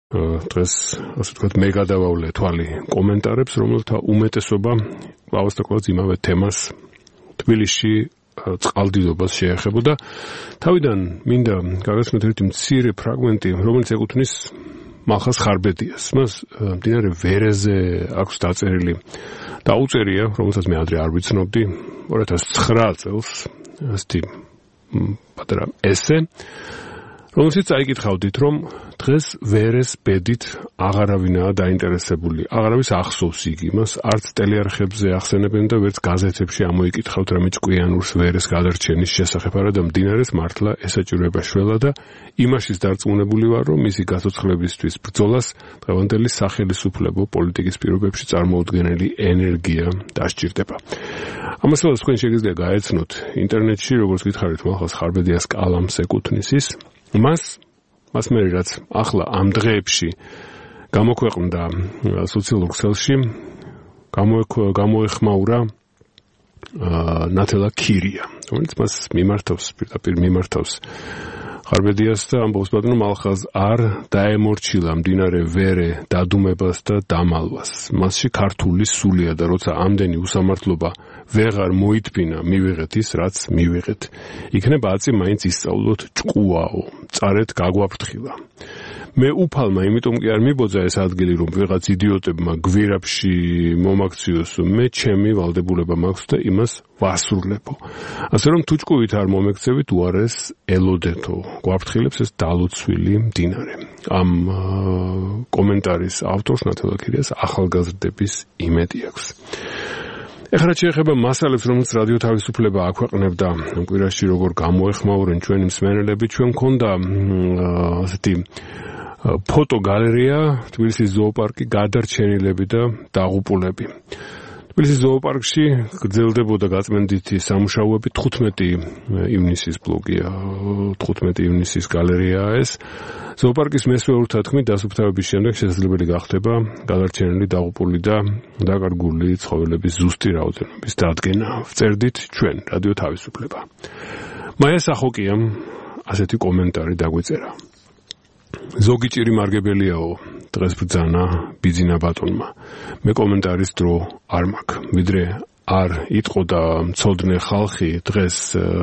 დღეს ასე ვთქვათ მე გადავავლე თვალი კომენტარებს, რომელთა უმეტესობა კლავას და კლავას იმავე თემას თბილისში წყალდიდობას შეეხებოდა. თავიდან მინდა გაგაცნოთ ერთი მცირე ფრაგმენტი, რომელიც ეკუთვნის მალხაზ ხარბედიას. მას მდინარე ვერეზე აქვს დაწერილი დაუწერია, რომელსაც მე ადრე არ ვიცნობდი, 2009 წელს ასეთი პატარა ესე, რომელშიც წაიკითხავდით, რომ დღეს ვერეს ბედით აღარავინაა დაინტერესებული. აღარავის ახსოვს იგი მას, არც ტელეარხებზე ახსენებენ და ვერც გაზეთებში ამოიკითხავთ რამე ჭკვიანურს ვერეს გადარჩენის შესახებ, არადა მდინარეს მართლა ესაჭიროება შველა და იმაშიც დარწმუნებული ვარ, რომ მისი გაცოცხლებისთვის ბრძოლას დღევანდელი სახელისუფლებო პოლიტიკის პირობებში წარმოუდგენელი ენერგია დასჭირდება. ამასაც თქვენ შეგიძლია გაეცნოთ ინტერნეტში, როგორც გითხარით, მალხაზ ხარბედიას კალამს ეკუთვნის ის. მას მე რაც ახლა ამ დღეებში გამოქვეყნდა სოციალურ ქსელში, გამოეხმაურა ნათელა ქირია, რომელიც მას პირდაპირ მიმართავს ხარბედიას და ამბობს, ბატონო მალხაზ არ დაემორჩილა მდინარე ვერე დადუმებას და დამალვას. მასში ქართული სულია და როცა ამდენი უსამართლობა ვეღარ მოითბინა, მივიღეთ ის, რაც მივიღეთ. იქნება აწი მაინც ისწავლოთ ჭკუაო, წარეთ გაგვაფრთხილა. მე უფალმა იმიტომ კი არ მიბოძა ეს ადგილი, რომ ვიღაც იდიოტებმა გვირაბში მომაქციოს, მე ჩემი ვალდებულება მაქვს და იმას ვასრულებო. ასე რომ თუ ჭკუით არ მომექცევით, უარეს ელოდეთო. გვაფრთხილებს ეს დალოცვილი მდინარე. ამ კომენტარის ავტორს ნათელა ქირიას ახალგაზრდების იმედი აქვს. ეხლა შეეხება მასალებს, რომელსაც რადიო თავისუფლება აქვეყნებდა ამ კვირაში, როგორ გამოეხმაურენ ჩვენი მსმენელები, ჩვენ მქონდა ასეთი ფოტოგალერეა, თბილისის ზოოპარკი, გადარჩენილები და დაღუპულები. თბილისის ზოოპარკში გრძელდებოდა გაწმენდითი სამუშაოები, 15 ივნისის ბლოგია, 15 ივნისის გალერეაა ეს. ზოოპარკის მესვეურთა თქმით, დასუფთავების შემდეგ შესაძლებელი გახდება გადარჩენილი, დაღუპული და დაკარგული ცხოველების ზუსტი რაოდენობის დადგენა. ვწერდით ჩვენ, რადიო თავისუფლება. მაია სახოკიამ ასეთი კომენტარი დაგვეწერა. ზოგი ჭირი მარგებელიაო, დღეს ბრძანა ბიძინა ბატონმა. მე კომენტარის დრო არ მაქვს, ვიდრე არ იტყოდა მცოდნე ხალხი დღეს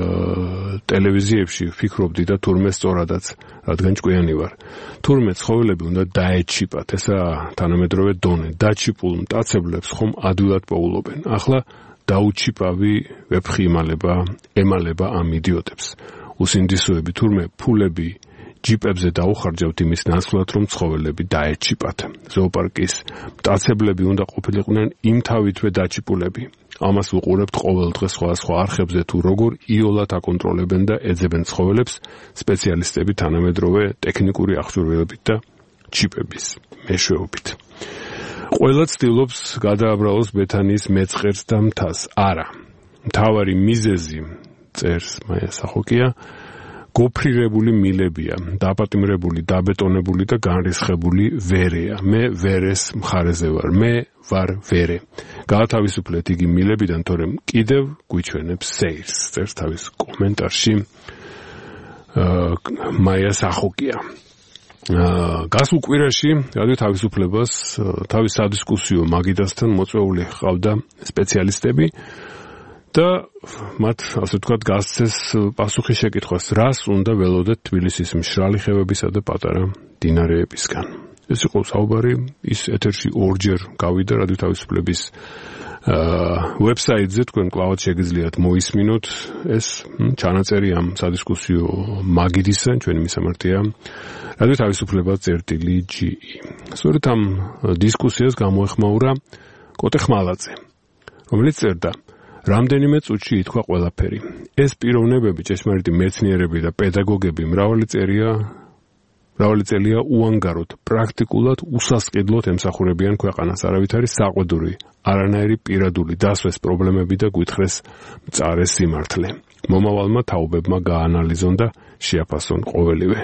ტელევიზიებში ვფიქრობდი და თურმე სწორადაც, რადგან ჭკვიანი ვარ. თურმე ცხოველები უნდა დაეჩიპათ, ესა თანამედროვე დონე. დაჩიპულ მტაცებლებს ხომ ადვილად პოულობენ. ახლა დაუჩიპავი ვეფხი ემალება ამ იდიოტებს. უსინდისოები თურმე ფულები ჯიპებზე დაუხარჯავთ იმის ნაცვლად, რომ ცხოველები დაეჩიპათ. ზოოპარკის მტაცებლები უნდა ყოფილიყვნენ იმთავითვე დაჩიპულები. ამას ვუყურებთ ყოველ დღე სხვა არხებზე, თუ როგორ იოლად აკონტროლებენ და ეძებენ ცხოველებს სპეციალისტები თანამედროვე ტექნიკური აღჭურვილობით და ჩიპების მეშვეობით. ყველა ცდილობს გადააბრალოს ბეთანიის მეწყერს და მთას. არა. მთავარი მიზეზი, წერს მაია სახოკია, გოფრირებული მილებია, დაპატიმრებული, დაბეტონებული და განრისხებული ვერეა. მე ვერეს მხარეზე ვარ, მე ვარ ვერე. გაათავისუფლეთ იგი მილებიდან, თორემ კიდევ გვიჩვენებს სეირს, წერს თავის კომენტარში მაია სახოკია. გასულ კვირაში რადიო თავისუფლებას თავის სადისკუსიო მაგიდასთან მოწვეული ჰყავდა სპეციალისტები და მათ, ასე ვთქვათ, გასცეს პასუხი შეკითხვას, რას უნდა ველოდეთ თბილისის მშრალი ხევებისა და პატარა მდინარეებისგან. ეს იყო საუბარი, ის ეთერში ორჯერ გავიდა რადიო თავისუფლების ვებსაიტზე, თქვენ კლავად შეგიძლიათ მოისმინოთ ეს ჩანაწერი ამ სადისკუსიო მაგიდისა, ჩვენი მისამართია რადიო თავისუფლება.ge. სწორედ ამ დისკუსიას გამოეხმაურა კოტე ხმალაძე, რომელიც წერდა: რამდენიმე წუთში ითქვა ყველაფერი. ეს პიროვნებები, ჭეშმარიტი მეცნიერები და პედაგოგები მრავალი წელია უანგაროდ, პრაქტიკულად უსასყიდლოდ ემსახურებიან ქვეყანას. არავითარი საყვედური, არანაირი პირადული დასვეს პრობლემები და გვითხრეს მწარე სიმართლე. მომავალმა თაობებმა გაანალიზონ და შეაფასონ ყოველივე.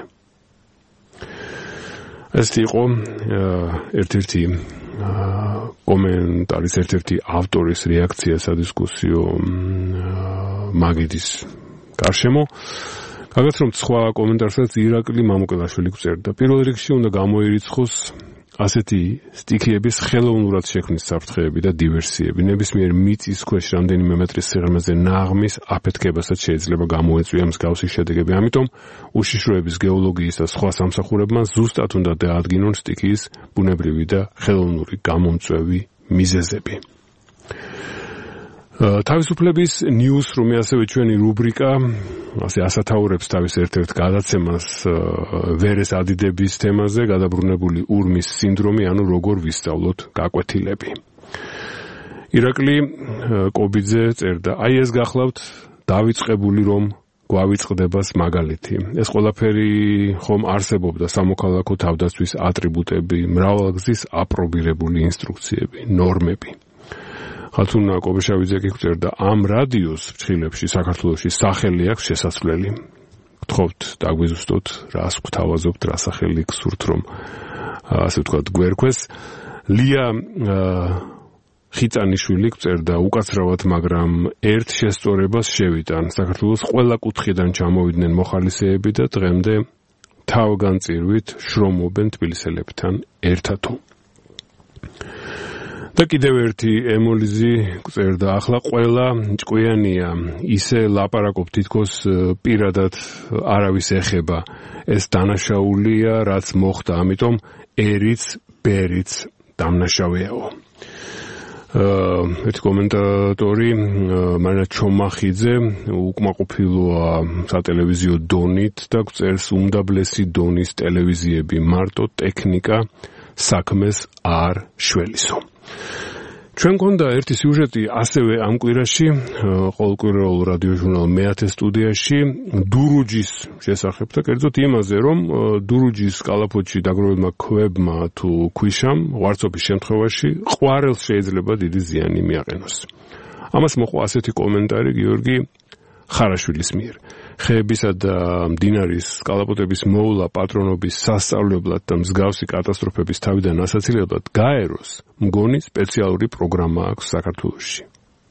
ეს იყო ერთ-ერთი კომენტარის ერთ-ერთი ავტორის რეაქცია სადისკუსიო მაგიდის გარშემო. გაგაც რომ სხვა კომენტარსაც ირაკლი მამუკელაშვილი გვწერდა. პირველ რიგში უნდა გამოირიცხოს ასეთი სტიქიების ხელოვნურად შექმნის საფრთხეები და დივერსიები. ნებისმიერ მიწის ქვეშ რამდენიმე მეტრის სიღრმეზე ნაღმის აფეთქებასაც შეიძლება გამოეწვია მსგავსი შედეგები. ამიტომ უშიშროების გეოლოგიის და სხვა სამსახურებმა ზუსტად უნდა დაადგინონ სტიქიის ბუნებრივი და ხელოვნური გამომწვევი მიზეზები. თავისუფლების ნიუსრუმი, ასევე ჩვენი რუბრიკა ასათაურებს თავის ერთ-ერთ გადაცემას ვერეს ადიდების თემაზე, გადაბრუნებული ურმის სინდრომი, ანუ როგორ ვისწავლოთ გაკვეთილები. ირაკლი კობიძე წერდა, აი ეს გახლავთ დავიწყებული რომ გვავიწყდებას მაგალითი. ეს ყველაფერი ხომ არსებობდა სამოქალაქო თავდაცვის ატრიბუტები, მრავალგზის აპრობირებული ინსტრუქციები, ნორმები. ხალთუნა კობეშავიძე კი გვწერდა, ამ რადიოს ფრჩხილებში საქართველოში სახელი აქვს შესასვლელი. გთხოვთ დაგვიზუსტოთ, რას გვთავაზობთ, რა სახელი გსურთ, რომ ასე ვთქვათ, გვერქვეს. ლია ხიწანიშვილი გვწერდა, უკაცრავად, მაგრამ ერთ შესწორებას შევიტან. საქართველოს ყველა კუთხიდან ჩამოვიდნენ მოხალისეები და დღემდე თავგანწირვით შრომობენ თბილისელებთან ერთად. და კიდევ ერთი ემოლიზი გვწერდა, ახლა ყველა ჭკვიანია, ისე ლაპარაკობ თითქოს პირადად არავის ეხება. ეს დანაშაულია, რაც მოხდა, ამიტომ ერიც, ბერიც დამნაშავეაო. ერთი კომენტატორი, მარინა ჩომახიძე, უკმაყოფილოა სატელევიზიო დონით და გვწერს, უმდაბლესი დონის ტელევიზიები, მარტო ტექნიკა საქმეს არ შველისო. ჩვენ გქონდა ერთი სიუჟეტი ასევე ამ კვირაში, ყოველკვირეულ რადიო ჟურნალ მეათე სტუდიაში, დურუჯის შესახებ და კერძოდ იმაზე, რომ დურუჯის კალაპოტში დაგროვებმა ქვებმა თუ ქვიშამ, ღვარცობის შემთხვევაში, ყვარელს შეიძლება დიდი ზიანი მიაყენოს. ამას მოყვა ასეთი კომენტარი გიორგი ხარაშვილის მიერ. ხეებისა და მდინარის კალაპოტების მოვლა პატრონობის სასწავლებლად და მსგავსი კატასტროფების თავიდან ასაცილებლად გაეროს მგონი სპეციალური პროგრამა აქვს საქართველოში.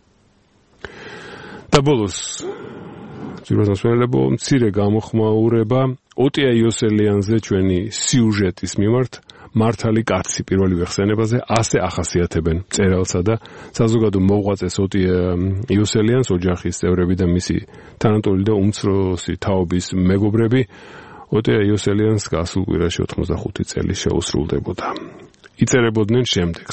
და ბოლოს ძიროსასვენებო მცირე გამოხმაურება ოტია იოსელიანზე ჩვენი სიუჟეტის მიმართ მართალი კაცი პირველივე ხსენებაზე ასე ახასიათებენ მწერალსა და საზოგადო მოღვაწეს ოტია იოსელიანს, ოჯახის წევრები და მისი თანატოლი და უმცროსი თაობის მეგობრები. ოტია იოსელიანს გასულ კვირაში 85 წელი შეუსრულდებოდა. იწერებოდნენ შემდეგს.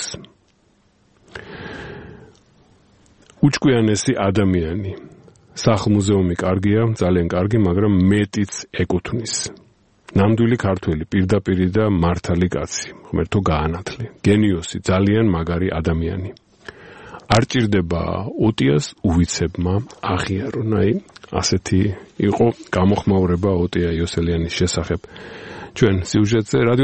უჭკვიანესი ადამიანი. სახლ-მუზეუმი კარგია, ძალიან კარგი, მაგრამ მეტიც ეკუთვნის. ნამდვილი ქართველი, პირდაპირი და მართალი კაცი, ღმერთო გაანათლე, გენიოსი, ძალიან მაგარი ადამიანი. არ ჭირდება ოტიას უვიცებმა აღიარონ. აი, ასეთი იყო გამოხმაურება ოტია იოსელიანის შესახებ. ჩვენ სიუჟეტზე